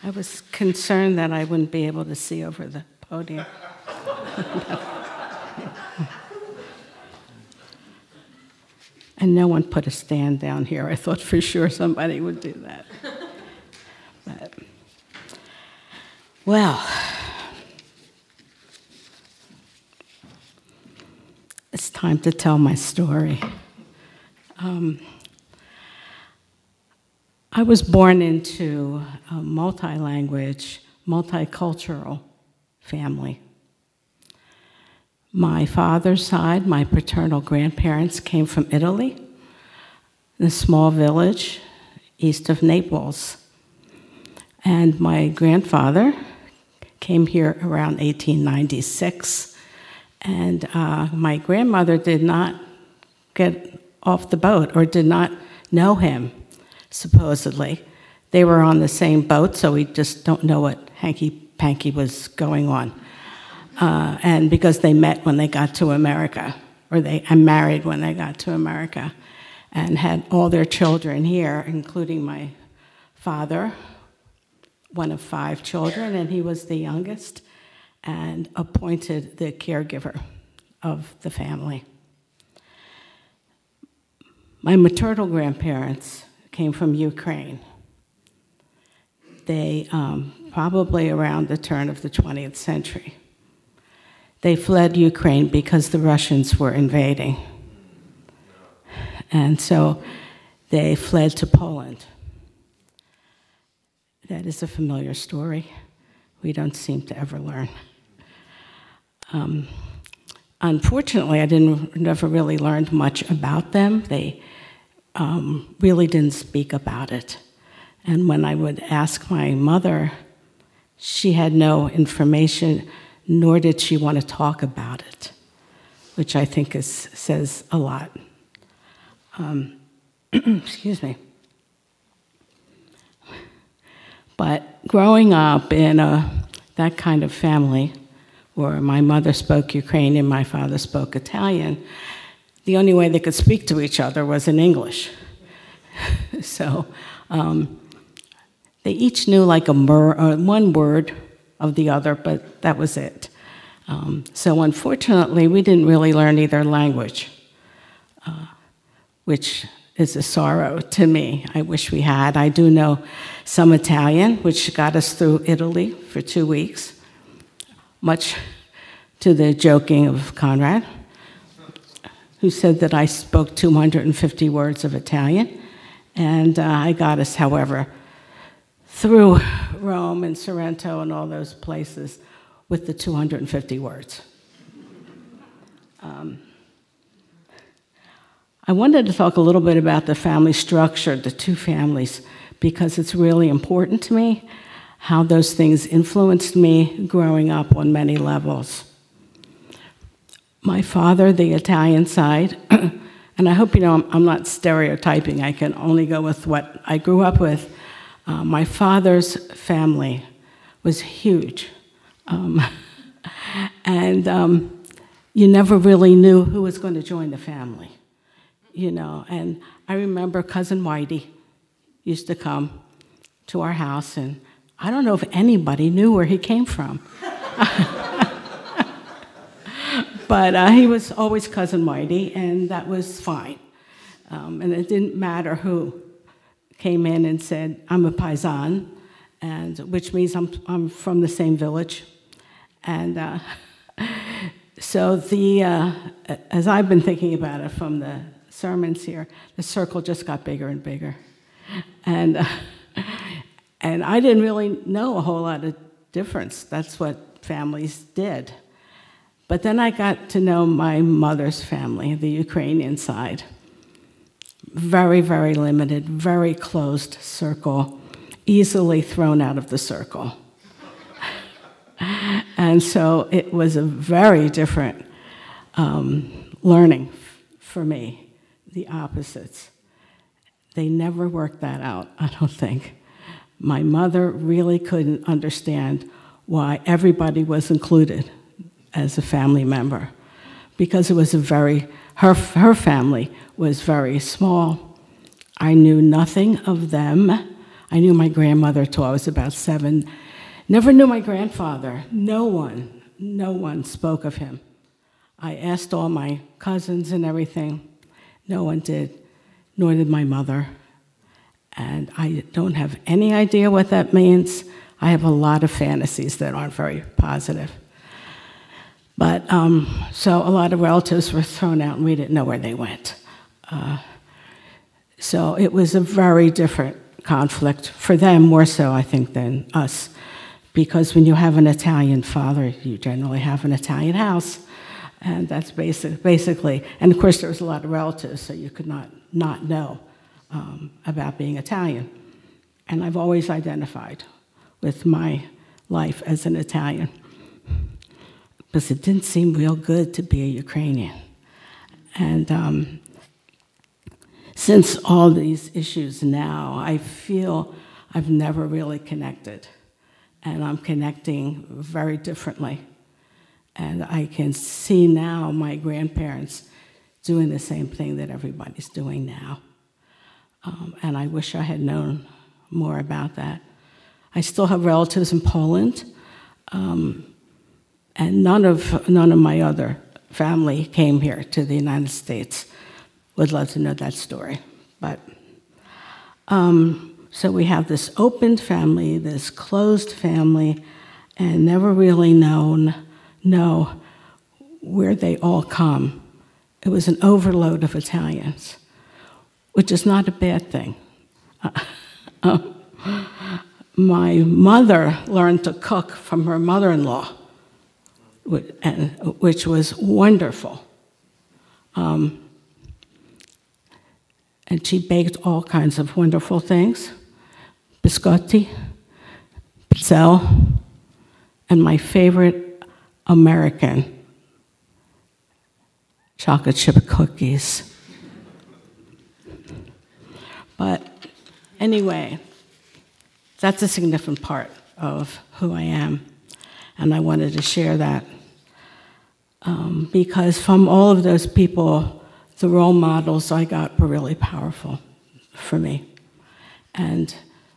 I was concerned that I wouldn't be able to see over the podium. And no one put a stand down here. I thought for sure somebody would do that. But, well, it's time to tell my story. I was born into a multi-language, multicultural family. My father's side, my paternal grandparents came from Italy, in a small village east of Naples. And my grandfather came here around 1896, and my grandmother did not get off the boat or did not know him, supposedly. They were on the same boat, so we just don't know what hanky-panky was going on. And because they met when they got to America, or they married when they got to America, and had all their children here, including my father, one of 5 children, and he was the youngest, and appointed the caregiver of the family. My maternal grandparents came from Ukraine. They, probably around the turn of the 20th century. They fled Ukraine because the Russians were invading. And so they fled to Poland. That is a familiar story. We don't seem to ever learn. Unfortunately, I never really learned much about them. They really didn't speak about it. And when I would ask my mother, she had no information, nor did she want to talk about it, which I think says a lot. Excuse me. But growing up in that kind of family, where my mother spoke Ukrainian, my father spoke Italian, the only way they could speak to each other was in English. So they each knew like one word of the other, but that was it. So unfortunately, we didn't really learn either language, which is a sorrow to me. I wish we had. I do know some Italian, which got us through Italy for 2 weeks, much to the joking of Conrad, who said that I spoke 250 words of Italian. And I got us, however, through Rome and Sorrento and all those places with the 250 words. I wanted to talk a little bit about the family structure, the 2 families, because it's really important to me how those things influenced me growing up on many levels. My father, the Italian side, and I hope you know I'm not stereotyping, I can only go with what I grew up with. My father's family was huge. And you never really knew who was going to join the family, you know. And I remember Cousin Whitey used to come to our house, and I don't know if anybody knew where he came from. But he was always Cousin Whitey, and that was fine. And it didn't matter who came in and said, I'm a paisan, and which means I'm from the same village. And so as I've been thinking about it from the sermons here, the circle just got bigger and bigger. And I didn't really know a whole lot of difference. That's what families did. But then I got to know my mother's family, the Ukrainian side. Very, very limited, very closed circle, easily thrown out of the circle. And so it was a very different learning for me, the opposites. They never worked that out, I don't think. My mother really couldn't understand why everybody was included as a family member, because it was her family was very small. I knew nothing of them. I knew my grandmother till I was about 7. Never knew my grandfather. No one spoke of him. I asked all my cousins and everything. No one did, nor did my mother. And I don't have any idea what that means. I have a lot of fantasies that aren't very positive. But so a lot of relatives were thrown out and we didn't know where they went. So it was a very different conflict for them, more so I think than us, because when you have an Italian father, you generally have an Italian house, and that's basically, and of course there was a lot of relatives, so you could not know about being Italian. And I've always identified with my life as an Italian, because it didn't seem real good to be a Ukrainian. And since all these issues now, I feel I've never really connected, and I'm connecting very differently. And I can see now my grandparents doing the same thing that everybody's doing now. And I wish I had known more about that. I still have relatives in Poland, and none of my other family came here to the United States. Would love to know that story. But so we have this open family, this closed family, and never really know where they all come. It was an overload of Italians, which is not a bad thing. My mother learned to cook from her mother-in-law, which was wonderful. And she baked all kinds of wonderful things, biscotti, pizzelle, and my favorite American, chocolate chip cookies. But anyway, that's a significant part of who I am, and I wanted to share that because from all of those people, the role models I got were really powerful for me. And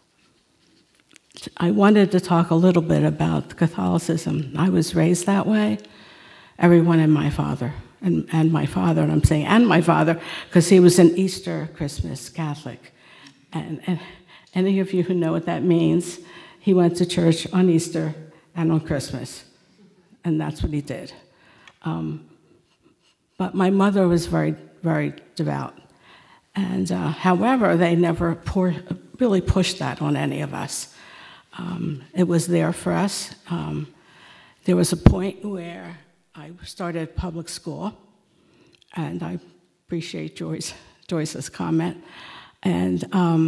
I wanted to talk a little bit about Catholicism. I was raised that way. Everyone and my father, and my father, and I'm saying and my father, because he was an Easter, Christmas Catholic. And any of you who know what that means, he went to church on Easter and on Christmas. And that's what he did. But my mother was very, very devout. And however, they never really pushed that on any of us. It was there for us. There was a point where I started public school, and I appreciate Joyce's comment. And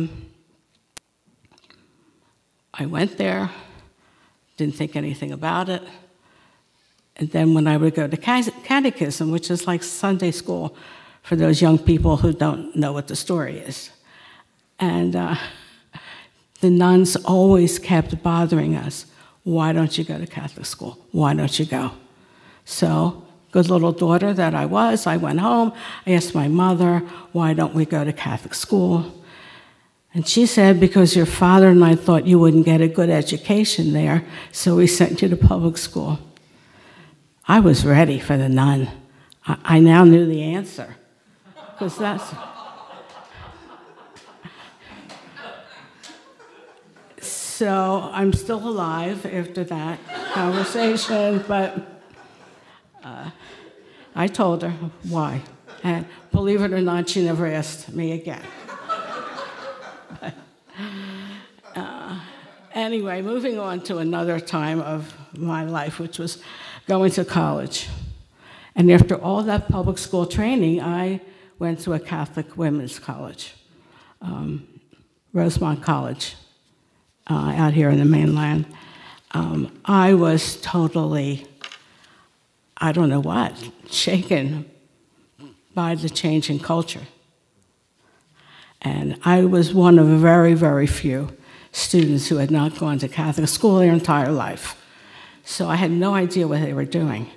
I went there, didn't think anything about it. And then when I would go to catechism, which is like Sunday school for those young people who don't know what the story is. And the nuns always kept bothering us. Why don't you go to Catholic school? Why don't you go? So, good little daughter that I was, I went home. I asked my mother, why don't we go to Catholic school? And she said, because your father and I thought you wouldn't get a good education there, so we sent you to public school. I was ready for the nun. I now knew the answer, because that's... So I'm still alive after that conversation, but I told her why. And believe it or not, she never asked me again. Anyway, moving on to another time of my life, which was going to college. And after all that public school training, I went to a Catholic women's college, Rosemont College, out here in the mainland. I was totally, I don't know what, shaken by the change in culture. And I was one of very, very few students who had not gone to Catholic school their entire life. So I had no idea what they were doing.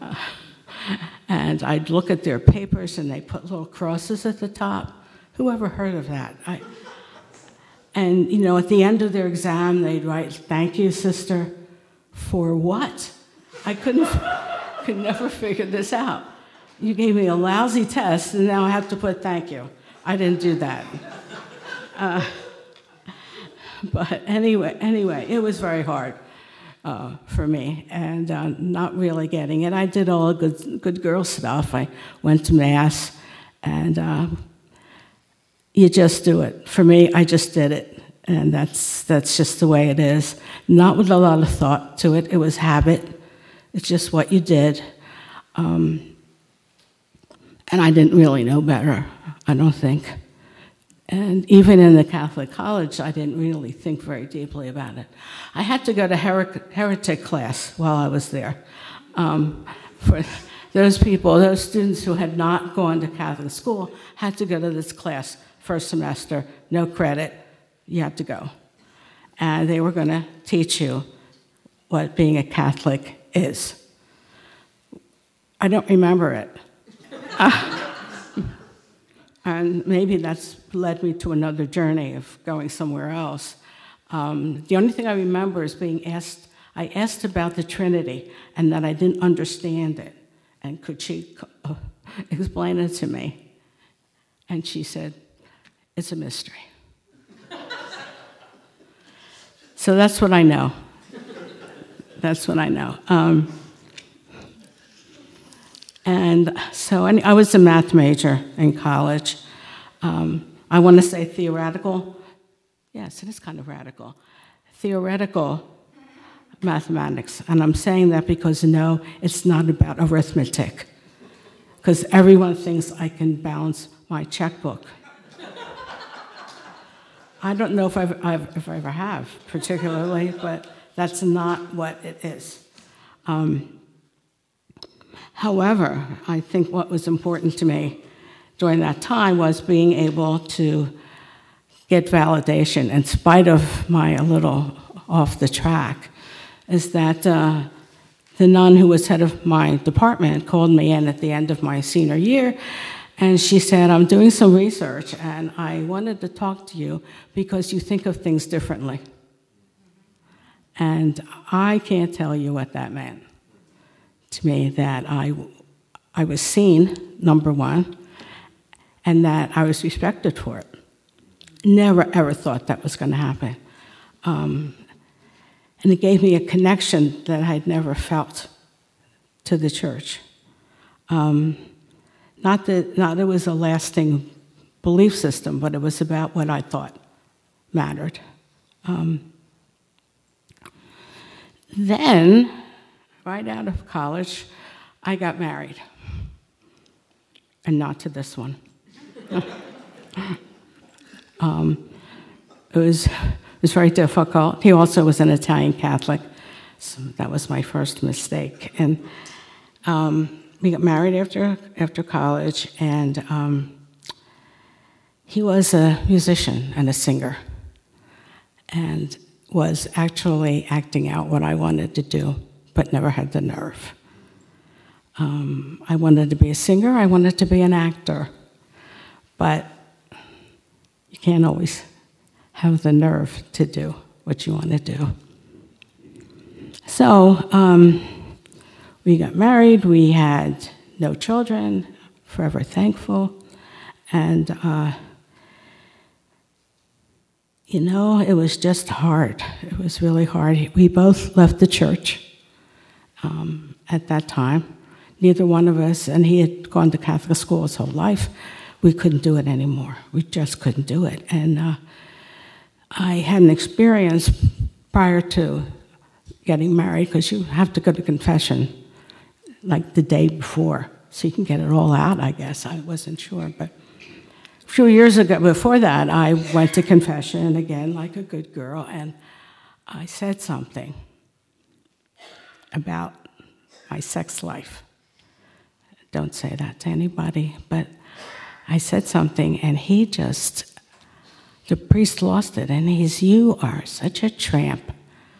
And I'd look at their papers and they put little crosses at the top. Who ever heard of that? And, at the end of their exam, they'd write, "Thank you, sister," for what? I could never figure this out. You gave me a lousy test, and now I have to put "thank you." I didn't do that. But anyway, it was very hard for me, and not really getting it. I did all good girl stuff. I went to Mass, and you just do it. For me, I just did it, and that's just the way it is. Not with a lot of thought to it. It was habit. It's just what you did. And I didn't really know better, I don't think. And even in the Catholic college, I didn't really think very deeply about it. I had to go to heretic class while I was there. For those students who had not gone to Catholic school, had to go to this class first semester, no credit, you had to go. And they were going to teach you what being a Catholic is. I don't remember it. And maybe that's led me to another journey of going somewhere else. The only thing I remember is I asked about the Trinity and that I didn't understand it. And could she explain it to me? And she said, "It's a mystery." So that's what I know. That's what I know. And so I was a math major in college. I want to say theoretical. Yes, it is kind of radical. Theoretical mathematics. And I'm saying that because, no, it's not about arithmetic. Because everyone thinks I can balance my checkbook. I don't know if I ever have, particularly, but that's not what it is. However, I think what was important to me during that time was being able to get validation, in spite of my a little off the track, is that the nun who was head of my department called me in at the end of my senior year, and she said, "I'm doing some research, and I wanted to talk to you because you think of things differently." And I can't tell you what that meant to me, that I was seen, number one, and that I was respected for it. Never, ever thought that was going to happen. And it gave me a connection that I'd never felt to the church. Not that it was a lasting belief system, but it was about what I thought mattered. Then, right out of college, I got married. And not to this one. It was very difficult. He also was an Italian Catholic, so that was my first mistake. And we got married after college, and he was a musician and a singer, and was actually acting out what I wanted to do, but never had the nerve. I wanted to be a singer, I wanted to be an actor, but you can't always have the nerve to do what you want to do. So we got married, we had no children, forever thankful, and it was just hard. It was really hard. We both left the church at that time. Neither one of us, and he had gone to Catholic school his whole life. We couldn't do it anymore. We just couldn't do it. And I had an experience prior to getting married, because you have to go to confession like the day before, so you can get it all out, I guess. I wasn't sure, but a few years ago, before that, I went to confession again, like a good girl, and I said something about my sex life. Don't say that to anybody, but I said something, and the priest lost it, and "You are such a tramp."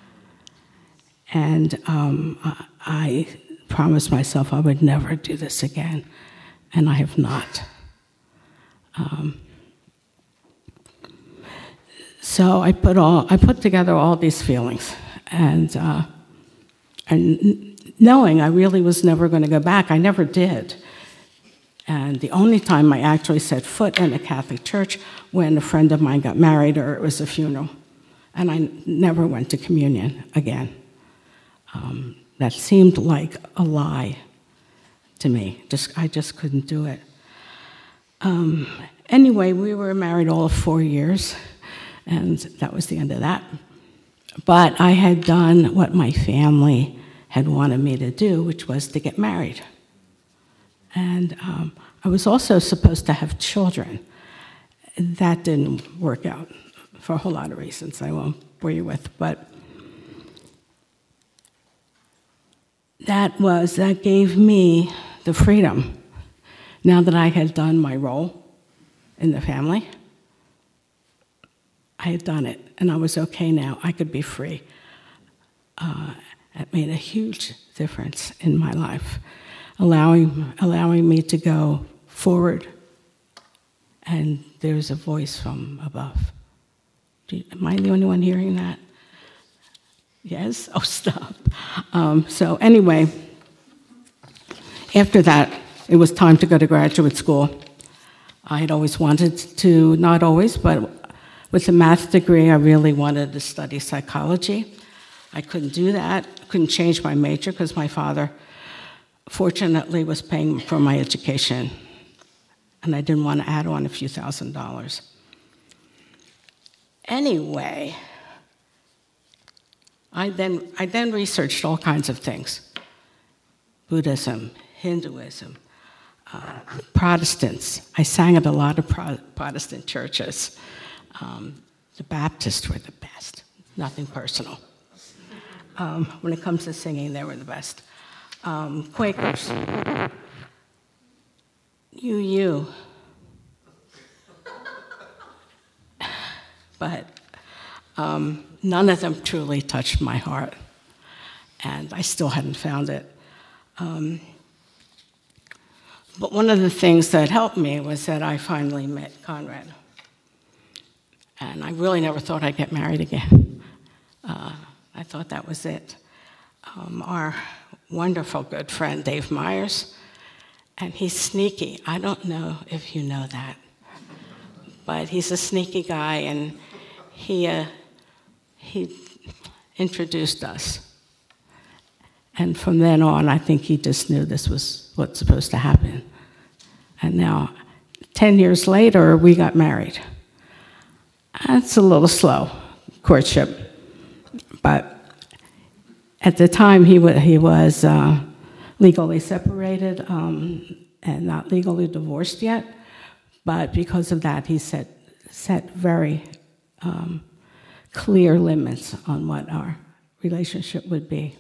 And I promised myself I would never do this again, and I have not. So I put together all these feelings, and knowing I really was never going to go back, I never did. And the only time I actually set foot in a Catholic church when a friend of mine got married or it was a funeral. And I never went to communion again. That seemed like a lie to me. I just couldn't do it. Anyway, we were married all of 4 years, and that was the end of that. But I had done what my family had wanted me to do, which was to get married. And I was also supposed to have children. That didn't work out for a whole lot of reasons I won't bore you with, but that gave me the freedom. Now that I had done my role in the family, I had done it, and I was okay now. I could be free. It made a huge difference in my life, allowing me to go forward, and there's a voice from above. Am I the only one hearing that? Yes? Oh, stop. So anyway, after that, it was time to go to graduate school. I had always wanted to, not always, but with a math degree, I really wanted to study psychology. I couldn't do that, couldn't change my major because my father, fortunately, was paying for my education, and I didn't want to add on a few $1,000s. Anyway, I then researched all kinds of things. Buddhism, Hinduism, Protestants. I sang at a lot of Protestant churches. The Baptists were the best, nothing personal. When it comes to singing, they were the best. Quakers. You. But none of them truly touched my heart, and I still hadn't found it. But one of the things that helped me was that I finally met Conrad, and I really never thought I'd get married again. I thought that was it. Our wonderful good friend, Dave Myers, and he's sneaky. I don't know if you know that, but he's a sneaky guy, and he introduced us. And from then on, I think he just knew this was what's supposed to happen. And now, 10 years later, we got married. It's a little slow, courtship, but at the time he was legally separated and not legally divorced yet, but because of that, he set very clear limits on what our relationship would be.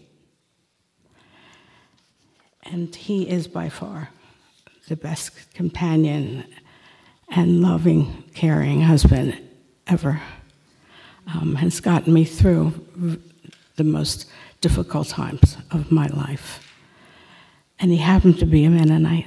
And he is by far the best companion and loving, caring husband ever. Has gotten me through the most difficult times of my life. And he happened to be a Mennonite.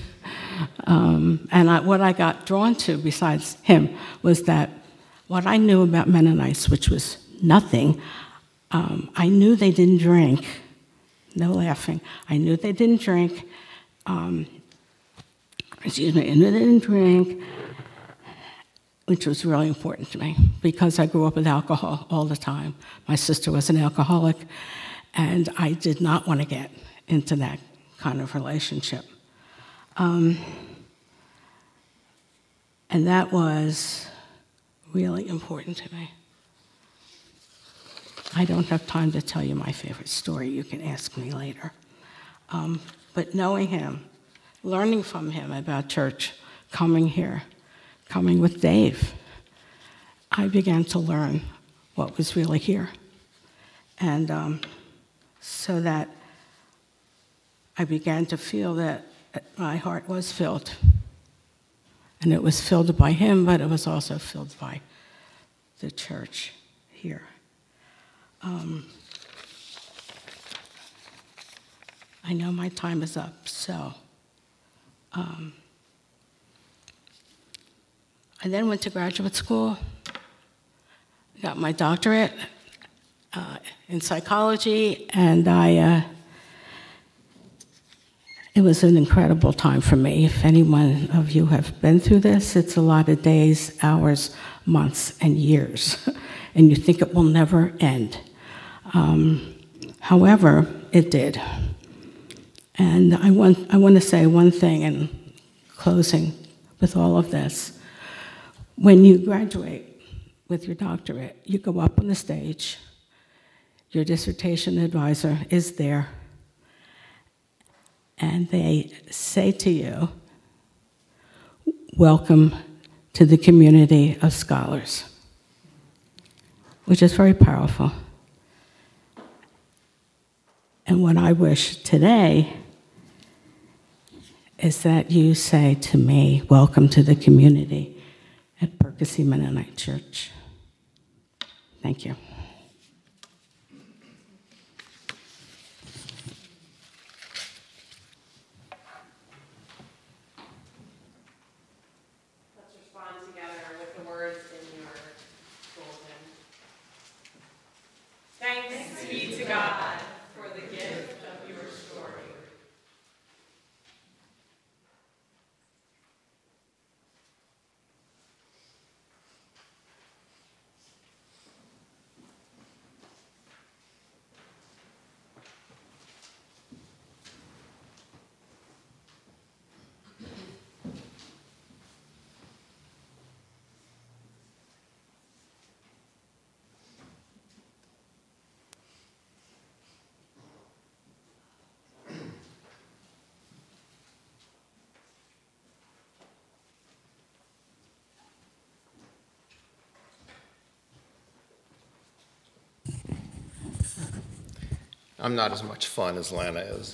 What I got drawn to, besides him, was that what I knew about Mennonites, which was nothing, I knew they didn't drink. No laughing. I knew they didn't drink. I knew they didn't drink, which was really important to me because I grew up with alcohol all the time. My sister was an alcoholic, and I did not want to get into that kind of relationship. And that was really important to me. I don't have time to tell you my favorite story. You can ask me later. But knowing him, learning from him about church, coming here, coming with Dave, I began to learn what was really here. And so that I began to feel that my heart was filled. And it was filled by him, but it was also filled by the church here. I know my time is up, so I then went to graduate school, got my doctorate in psychology, and it was an incredible time for me. If anyone of you have been through this, it's a lot of days, hours, months, and years, and you think it will never end. However, it did. And I want to say one thing in closing with all of this. When you graduate with your doctorate, you go up on the stage, your dissertation advisor is there, and they say to you, "Welcome to the community of scholars," which is very powerful. And what I wish today is that you say to me, "Welcome to the community at Percy Mennonite Church." Thank you. Let's respond together with the words in your bulletin. Thanks be to God for the gift of your story. I'm not as much fun as Lana is.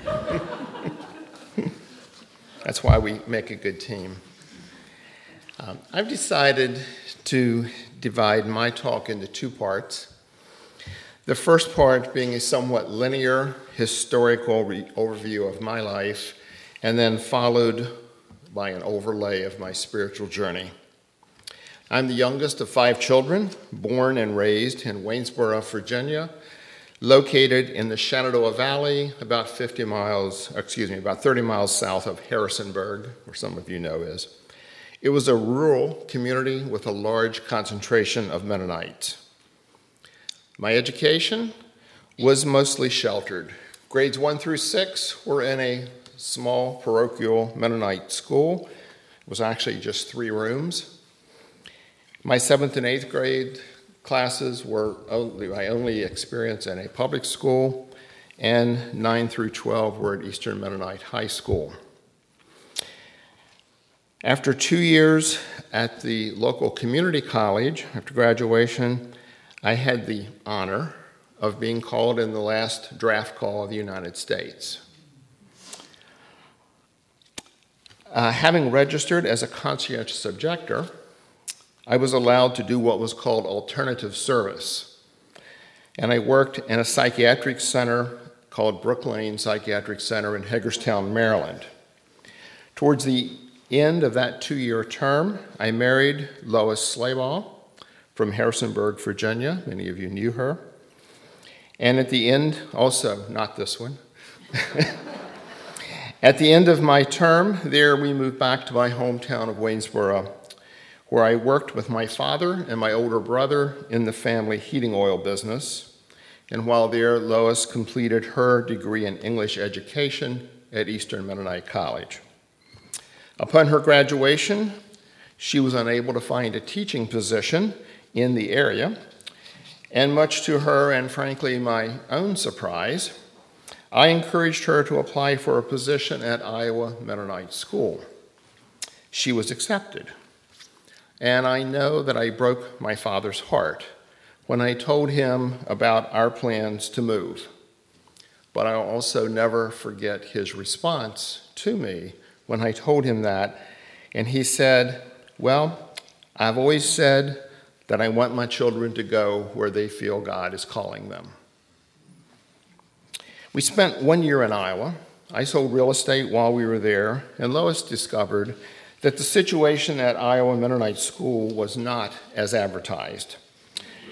That's why we make a good team. I've decided to divide my talk into two parts. The first part being a somewhat linear historical overview of my life, and then followed by an overlay of my spiritual journey. I'm the youngest of 5 children, born and raised in Waynesboro, Virginia, located in the Shenandoah Valley, about 30 miles south of Harrisonburg, where some of you know is. It was a rural community with a large concentration of Mennonites. My education was mostly sheltered. Grades 1 through 6 were in a small parochial Mennonite school. It was actually just 3 rooms. My 7th and 8th grade classes were my only experience in a public school, and 9 through 12 were at Eastern Mennonite High School. After 2 years at the local community college, after graduation, I had the honor of being called in the last draft call of the United States. Having registered as a conscientious objector, I was allowed to do what was called alternative service. And I worked in a psychiatric center called Brooklane Psychiatric Center in Hagerstown, Maryland. Towards the end of that 2-year term, I married Lois Slabaugh from Harrisonburg, Virginia. Many of you knew her. And at the end, also, not this one. At the end of my term there, we moved back to my hometown of Waynesboro, where I worked with my father and my older brother in the family heating oil business. And while there, Lois completed her degree in English education at Eastern Mennonite College. Upon her graduation, she was unable to find a teaching position in the area, and much to her and frankly my own surprise, I encouraged her to apply for a position at Iowa Mennonite School. She was accepted. And I know that I broke my father's heart when I told him about our plans to move. But I'll also never forget his response to me when I told him that. And he said, "Well, I've always said that I want my children to go where they feel God is calling them." We spent 1 year in Iowa. I sold real estate while we were there, and Lois discovered that the situation at Iowa Mennonite School was not as advertised.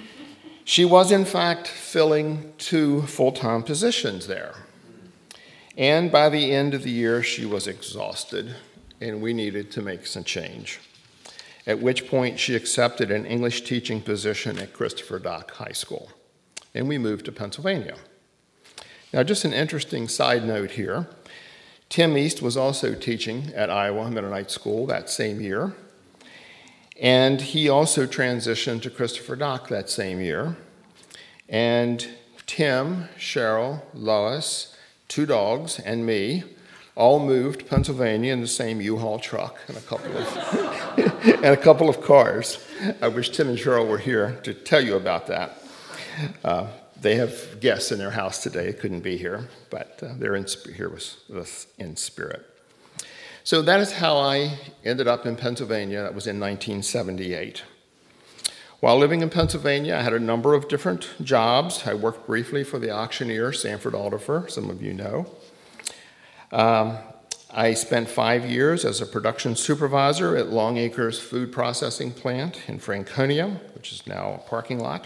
She was, in fact, filling 2 full-time positions there. And by the end of the year, she was exhausted, and we needed to make some change. At which point, she accepted an English teaching position at Christopher Dock High School, and we moved to Pennsylvania. Now, just an interesting side note here. Tim East was also teaching at Iowa Mennonite School that same year, and he also transitioned to Christopher Dock that same year. And Tim, Cheryl, Lois, 2 dogs, and me all moved to Pennsylvania in the same U-Haul truck and a couple of cars. I wish Tim and Cheryl were here to tell you about that. They have guests in their house today. They couldn't be here, but they're here with us in spirit. So that is how I ended up in Pennsylvania. That was in 1978. While living in Pennsylvania, I had a number of different jobs. I worked briefly for the auctioneer, Sanford Alderfer, some of you know. I spent 5 years as a production supervisor at Long Acres Food Processing Plant in Franconia, which is now a parking lot.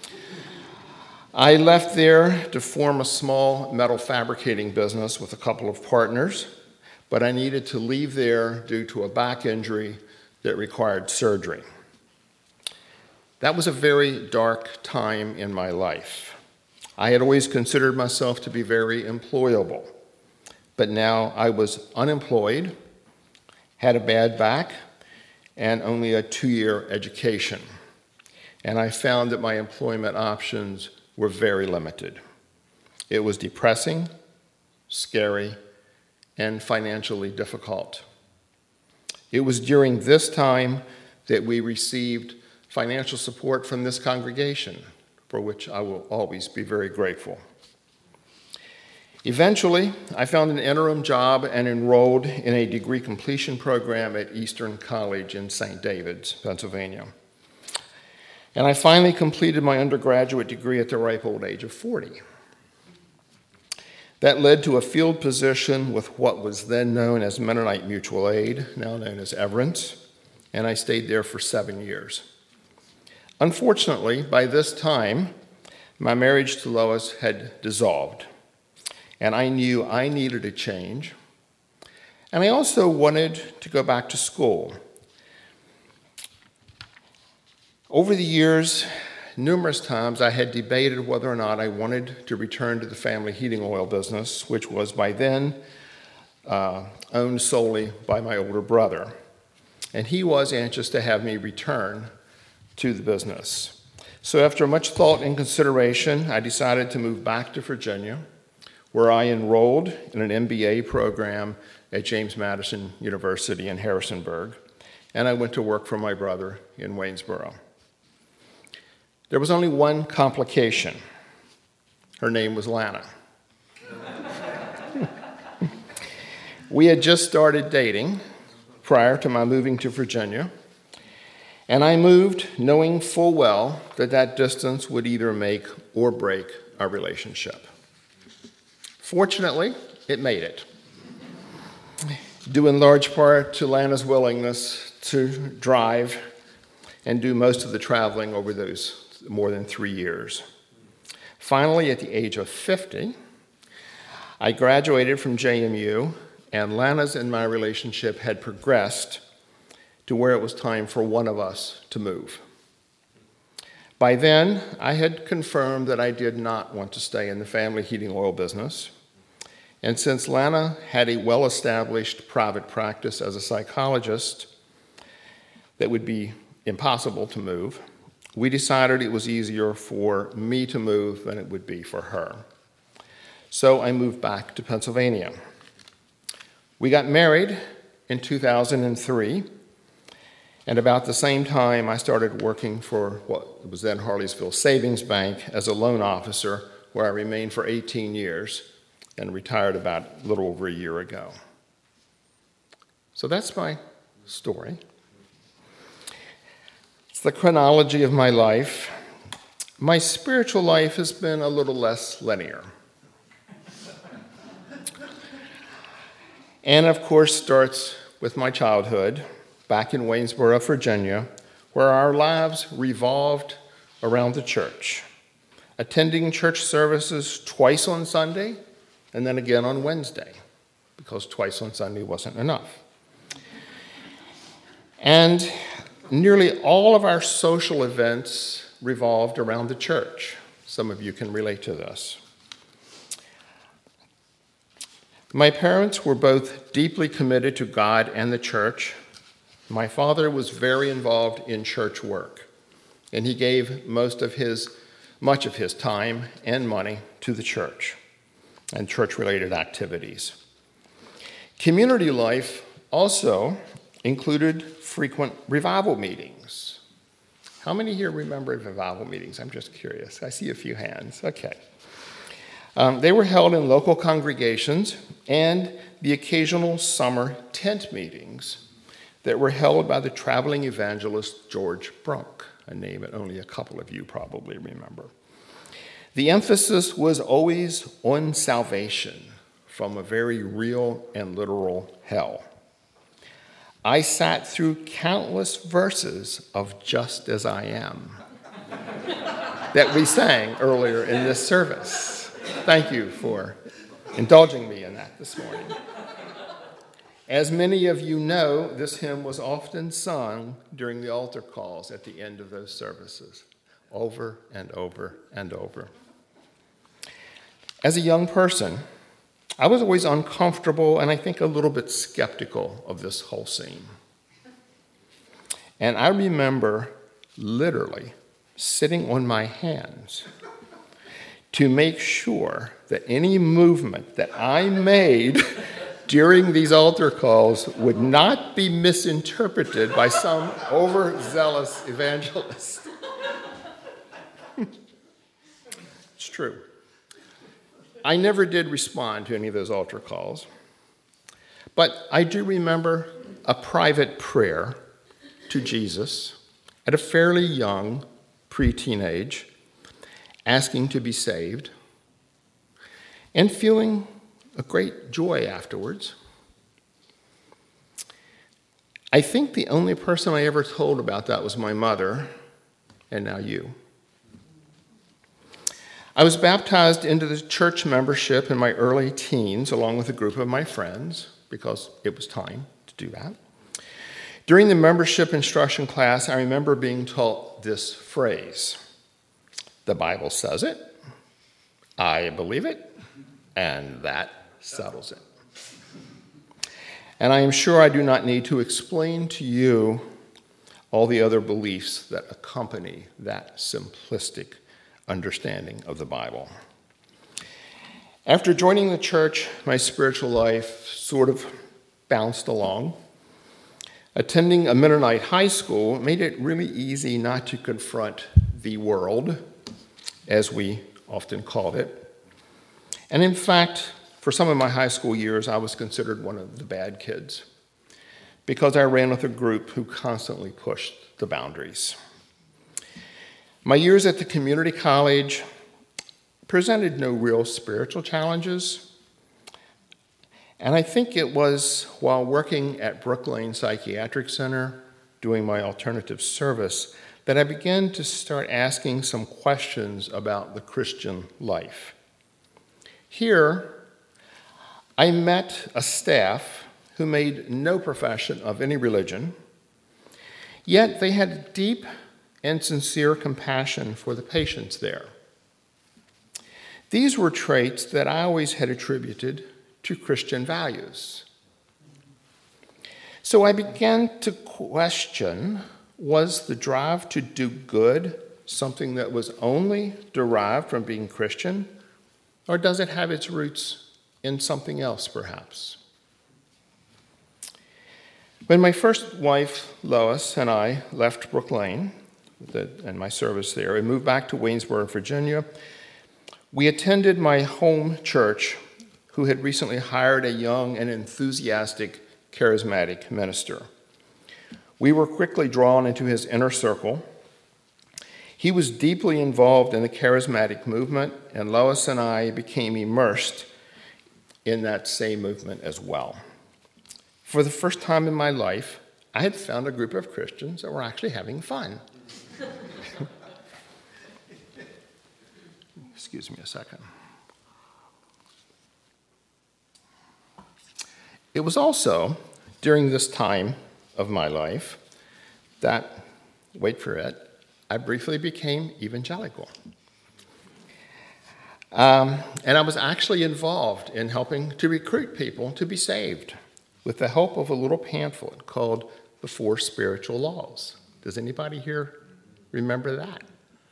I left there to form a small metal fabricating business with a couple of partners, but I needed to leave there due to a back injury that required surgery. That was a very dark time in my life. I had always considered myself to be very employable, but now I was unemployed, had a bad back, and only a 2-year education. And I found that my employment options were very limited. It was depressing, scary, and financially difficult. It was during this time that we received financial support from this congregation, for which I will always be very grateful. Eventually, I found an interim job and enrolled in a degree completion program at Eastern College in St. David's, Pennsylvania. And I finally completed my undergraduate degree at the ripe old age of 40. That led to a field position with what was then known as Mennonite Mutual Aid, now known as Everence, and I stayed there for 7 years. Unfortunately, by this time, my marriage to Lois had dissolved, and I knew I needed a change, and I also wanted to go back to school. Over the years, numerous times I had debated whether or not I wanted to return to the family heating oil business, which was by then owned solely by my older brother. And he was anxious to have me return to the business. So after much thought and consideration, I decided to move back to Virginia, where I enrolled in an MBA program at James Madison University in Harrisonburg, and I went to work for my brother in Waynesboro. There was only one complication. Her name was Lana. We had just started dating prior to my moving to Virginia, and I moved knowing full well that that distance would either make or break our relationship. Fortunately, it made it, due in large part to Lana's willingness to drive and do most of the traveling over those more than 3 years. Finally, at the age of 50, I graduated from JMU, and Lana's and my relationship had progressed to where it was time for one of us to move. By then, I had confirmed that I did not want to stay in the family heating oil business, and since Lana had a well-established private practice as a psychologist that would be impossible to move, we decided it was easier for me to move than it would be for her. So I moved back to Pennsylvania. We got married in 2003, and about the same time I started working for what was then Harleysville Savings Bank as a loan officer, where I remained for 18 years and retired about a little over a year ago. So that's my story. The chronology of my life. My spiritual life has been a little less linear. And of course starts with my childhood back in Waynesboro, Virginia, where our lives revolved around the church, attending church services twice on Sunday and then again on Wednesday, because twice on Sunday wasn't enough. And nearly all of our social events revolved around the church. Some of you can relate to this. My parents were both deeply committed to God and the church. My father was very involved in church work, and he gave much of his time and money to the church and church-related activities. Community life also included frequent revival meetings. How many here remember revival meetings? I'm just curious. I see a few hands. Okay. They were held in local congregations and the occasional summer tent meetings that were held by the traveling evangelist George Brunk, a name that only a couple of you probably remember. The emphasis was always on salvation from a very real and literal hell. I sat through countless verses of Just As I Am that we sang earlier in this service. Thank you for indulging me in that this morning. As many of you know, this hymn was often sung during the altar calls at the end of those services, over and over and over. As a young person, I was always uncomfortable and I think a little bit skeptical of this whole scene. And I remember literally sitting on my hands to make sure that any movement that I made during these altar calls would not be misinterpreted by some overzealous evangelist. It's true. I never did respond to any of those altar calls, but I do remember a private prayer to Jesus at a fairly young pre-teenage, asking to be saved, and feeling a great joy afterwards. I think the only person I ever told about that was my mother, and now you. I was baptized into the church membership in my early teens, along with a group of my friends, because it was time to do that. During the membership instruction class, I remember being taught this phrase: the Bible says it, I believe it, and that settles it. And I am sure I do not need to explain to you all the other beliefs that accompany that simplistic understanding of the Bible. After joining the church, my spiritual life sort of bounced along. Attending a Mennonite high school made it really easy not to confront the world, as we often called it. And in fact, for some of my high school years, I was considered one of the bad kids because I ran with a group who constantly pushed the boundaries. My years at the community college presented no real spiritual challenges, and I think it was while working at Brook Lane Psychiatric Center, doing my alternative service, that I began to start asking some questions about the Christian life. Here, I met a staff who made no profession of any religion, yet they had deep and sincere compassion for the patients there. These were traits that I always had attributed to Christian values. So I began to question, was the drive to do good something that was only derived from being Christian, or does it have its roots in something else, perhaps? When my first wife, Lois, and I left Brook Lane and my service there and moved back to Waynesboro, Virginia, we attended my home church, who had recently hired a young and enthusiastic charismatic minister. We were quickly drawn into his inner circle. He was deeply involved in the charismatic movement, and Lois and I became immersed in that same movement as well. For the first time in my life, I had found a group of Christians that were actually having fun. Excuse me a second. It was also during this time of my life that, wait for it, I briefly became evangelical. And I was actually involved in helping to recruit people to be saved with the help of a little pamphlet called The Four Spiritual Laws. Does anybody here remember that?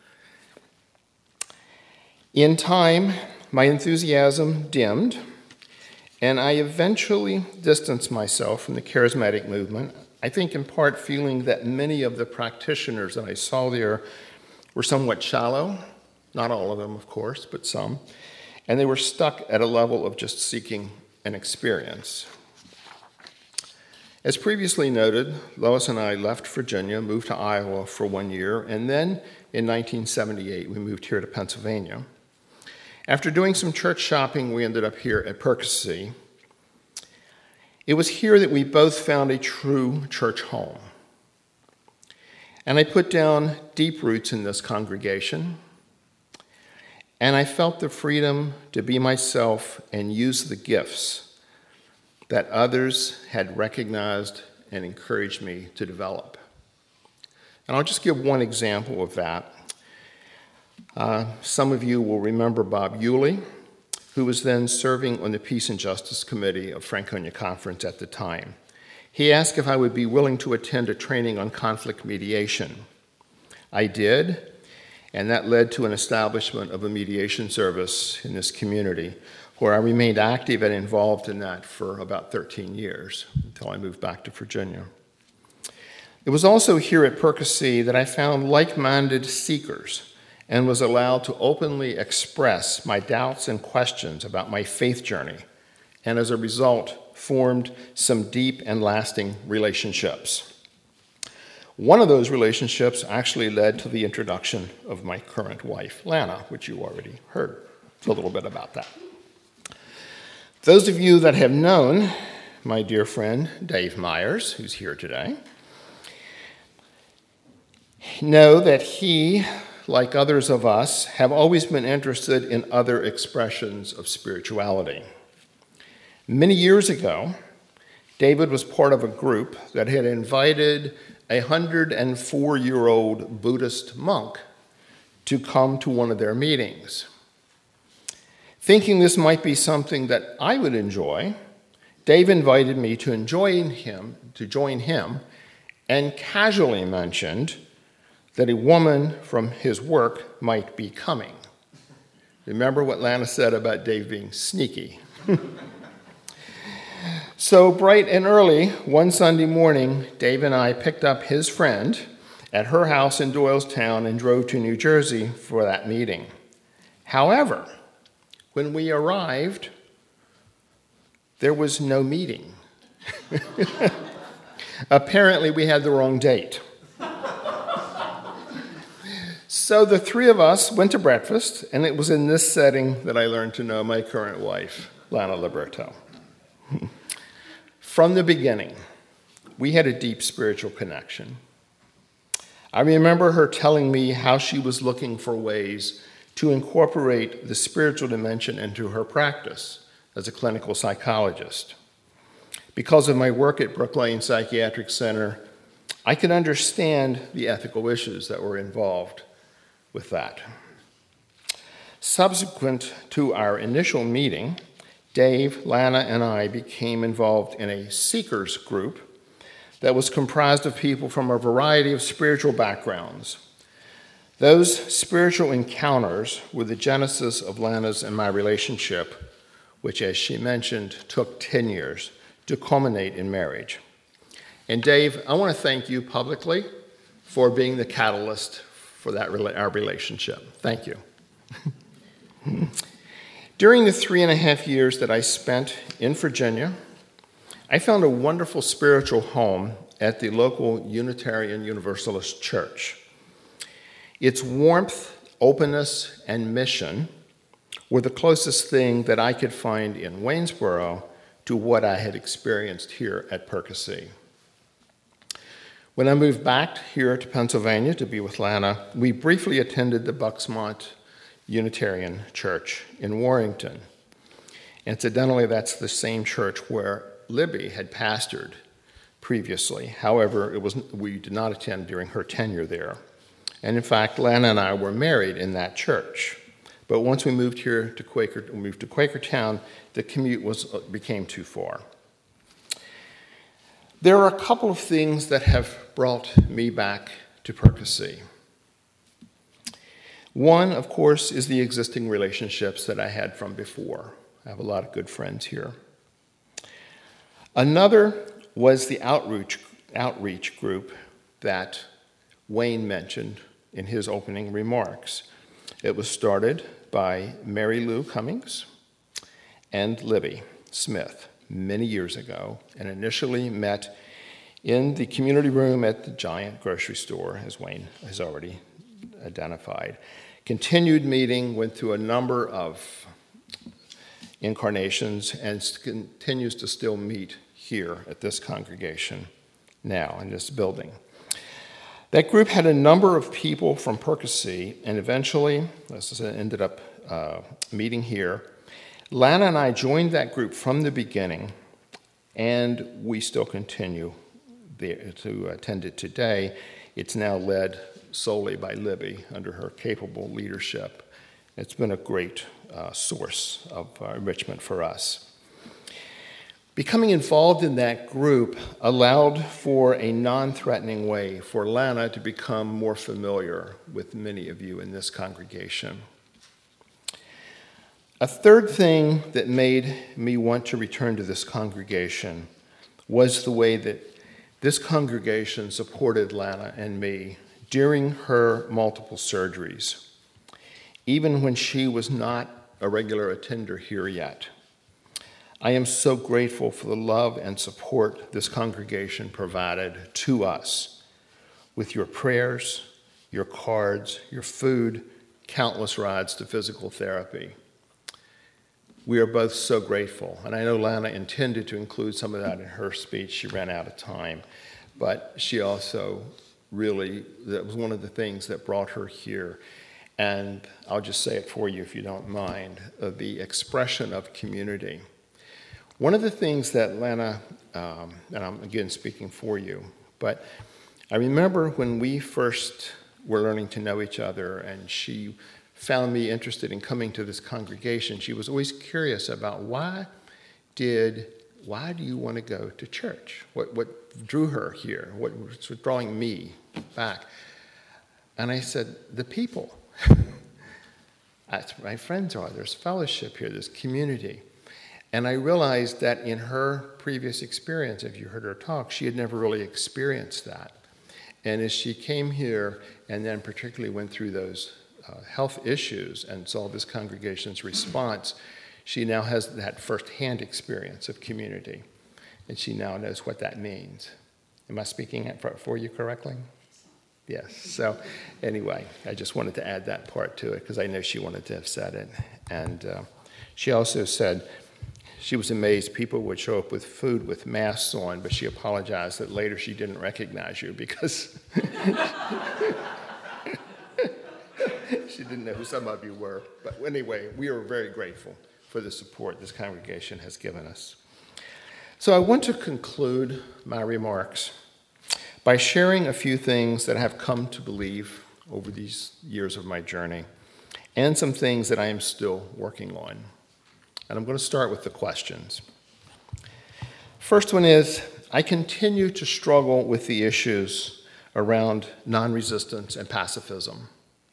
In time, my enthusiasm dimmed, and I eventually distanced myself from the charismatic movement, I think in part feeling that many of the practitioners that I saw there were somewhat shallow, not all of them, of course, but some, and they were stuck at a level of just seeking an experience. As previously noted, Lois and I left Virginia, moved to Iowa for 1 year, and then in 1978 we moved here to Pennsylvania. After doing some church shopping, we ended up here at Percy. It was here that we both found a true church home. And I put down deep roots in this congregation, and I felt the freedom to be myself and use the gifts that others had recognized and encouraged me to develop. And I'll just give one example of that. Some of you will remember Bob Yulee, who was then serving on the Peace and Justice Committee of Franconia Conference at the time. He asked if I would be willing to attend a training on conflict mediation. I did, and that led to an establishment of a mediation service in this community, where I remained active and involved in that for about 13 years, until I moved back to Virginia. It was also here at Percy that I found like-minded seekers and was allowed to openly express my doubts and questions about my faith journey, and as a result, formed some deep and lasting relationships. One of those relationships actually led to the introduction of my current wife, Lana, which you already heard a little bit about that. Those of you that have known my dear friend Dave Myers, who's here today, know that he, like others of us, have always been interested in other expressions of spirituality. Many years ago, David was part of a group that had invited a 104-year-old Buddhist monk to come to one of their meetings. Thinking this might be something that I would enjoy, Dave invited me to join him, and casually mentioned that a woman from his work might be coming. Remember what Lana said about Dave being sneaky. So bright and early, one Sunday morning, Dave and I picked up his friend at her house in Doylestown and drove to New Jersey for that meeting. However, when we arrived, there was no meeting. Apparently, we had the wrong date. So the three of us went to breakfast, and it was in this setting that I learned to know my current wife, Lana Liberto. From the beginning, we had a deep spiritual connection. I remember her telling me how she was looking for ways to incorporate the spiritual dimension into her practice as a clinical psychologist. Because of my work at Brook Lane Psychiatric Center, I could understand the ethical issues that were involved with that. Subsequent to our initial meeting, Dave, Lana, and I became involved in a seekers group that was comprised of people from a variety of spiritual backgrounds. Those spiritual encounters were the genesis of Lana's and my relationship, which, as she mentioned, took 10 years to culminate in marriage. And Dave, I want to thank you publicly for being the catalyst for our relationship. Thank you. During the 3.5 years that I spent in Virginia, I found a wonderful spiritual home at the local Unitarian Universalist Church. Its warmth, openness, and mission were the closest thing that I could find in Waynesboro to what I had experienced here at Percy. When I moved back here to Pennsylvania to be with Lana, we briefly attended the Bucksmont Unitarian Church in Warrington. Incidentally, that's the same church where Libby had pastored previously. However, we did not attend during her tenure there. And in fact, Lana and I were married in that church. But once we moved to Quakertown, the commute became too far. There are a couple of things that have brought me back to Percy. One, of course, is the existing relationships that I had from before. I have a lot of good friends here. Another was the outreach group that Wayne mentioned in his opening remarks. It was started by Mary Lou Cummings and Libby Smith many years ago, and initially met in the community room at the Giant grocery store, as Wayne has already identified. Continued meeting, went through a number of incarnations, and continues to still meet here at this congregation now in this building. That group had a number of people from Percy, and eventually, this ended up meeting here. Lana and I joined that group from the beginning, and we still continue to attend it today. It's now led solely by Libby under her capable leadership. It's been a great source of enrichment for us. Becoming involved in that group allowed for a non-threatening way for Lana to become more familiar with many of you in this congregation. A third thing that made me want to return to this congregation was the way that this congregation supported Lana and me during her multiple surgeries, even when she was not a regular attender here yet. I am so grateful for the love and support this congregation provided to us with your prayers, your cards, your food, countless rides to physical therapy. We are both so grateful, and I know Lana intended to include some of that in her speech. She ran out of time, but she also really, that was one of the things that brought her here. And I'll just say it for you if you don't mind, the expression of community. One of the things that Lana, and I'm again speaking for you, but I remember when we first were learning to know each other and she found me interested in coming to this congregation, she was always curious about why do you want to go to church? What drew her here? What was drawing me back? And I said, the people. That's where my friends are. There's fellowship here, there's community. And I realized that in her previous experience, if you heard her talk, she had never really experienced that. And as she came here and then particularly went through those health issues and saw this congregation's response, she now has that firsthand experience of community. And she now knows what that means. Am I speaking for you correctly? Yes. So anyway, I just wanted to add that part to it because I know she wanted to have said it. And she also said she was amazed people would show up with food with masks on, but she apologized that later she didn't recognize you because she didn't know who some of you were. But anyway, we are very grateful for the support this congregation has given us. So I want to conclude my remarks by sharing a few things that I have come to believe over these years of my journey and some things that I am still working on. And I'm going to start with the questions. First one is, I continue to struggle with the issues around non-resistance and pacifism.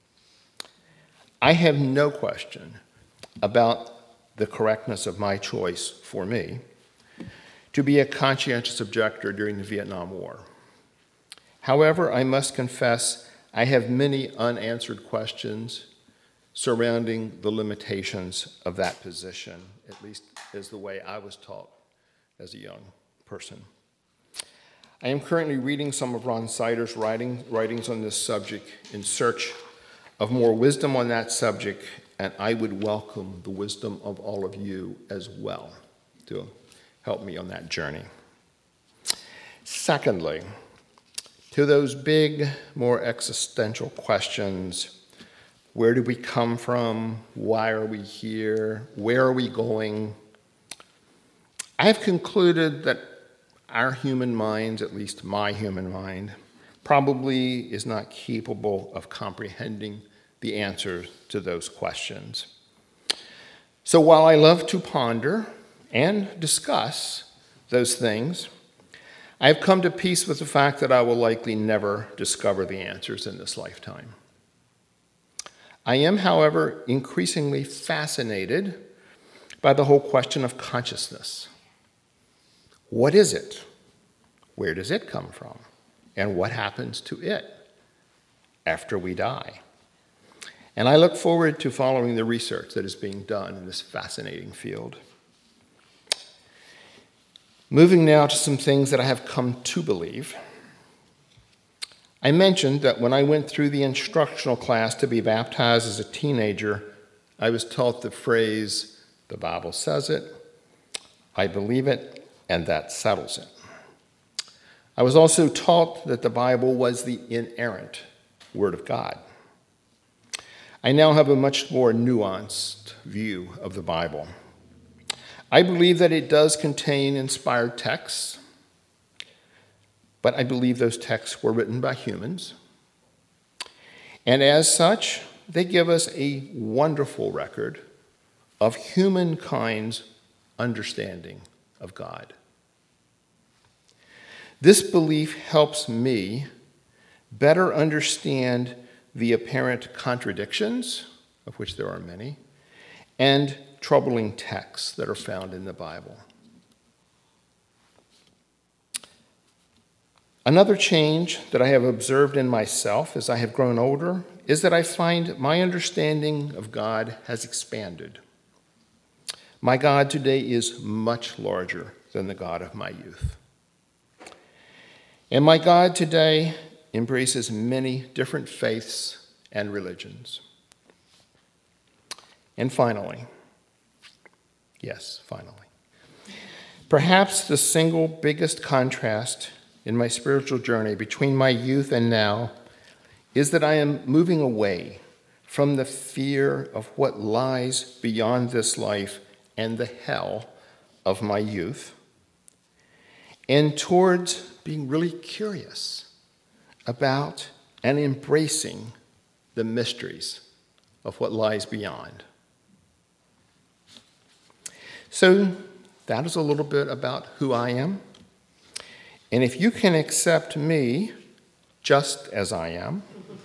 I have no question about the correctness of my choice for me to be a conscientious objector during the Vietnam War. However, I must confess I have many unanswered questions surrounding the limitations of that position, at least as the way I was taught as a young person. I am currently reading some of Ron Sider's writings on this subject in search of more wisdom on that subject, and I would welcome the wisdom of all of you as well to help me on that journey. Secondly, to those big, more existential questions, Where did we come from? Why are we here? Where are we going? I have concluded that our human minds, at least my human mind, probably is not capable of comprehending the answers to those questions. So while I love to ponder and discuss those things, I have come to peace with the fact that I will likely never discover the answers in this lifetime. I am, however, increasingly fascinated by the whole question of consciousness. What is it? Where does it come from? And what happens to it after we die? And I look forward to following the research that is being done in this fascinating field. Moving now to some things that I have come to believe. I mentioned that when I went through the instructional class to be baptized as a teenager, I was taught the phrase, "The Bible says it, I believe it, and that settles it." I was also taught that the Bible was the inerrant Word of God. I now have a much more nuanced view of the Bible. I believe that it does contain inspired texts, but I believe those texts were written by humans. And as such, they give us a wonderful record of humankind's understanding of God. This belief helps me better understand the apparent contradictions, of which there are many, and troubling texts that are found in the Bible. Another change that I have observed in myself as I have grown older is that I find my understanding of God has expanded. My God today is much larger than the God of my youth. And my God today embraces many different faiths and religions. And finally, perhaps the single biggest contrast in my spiritual journey between my youth and now is that I am moving away from the fear of what lies beyond this life and the hell of my youth, and towards being really curious about and embracing the mysteries of what lies beyond. So that is a little bit about who I am. And if you can accept me just as I am,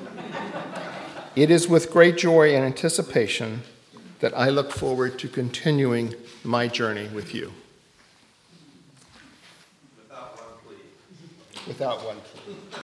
it is with great joy and anticipation that I look forward to continuing my journey with you. Without one plea.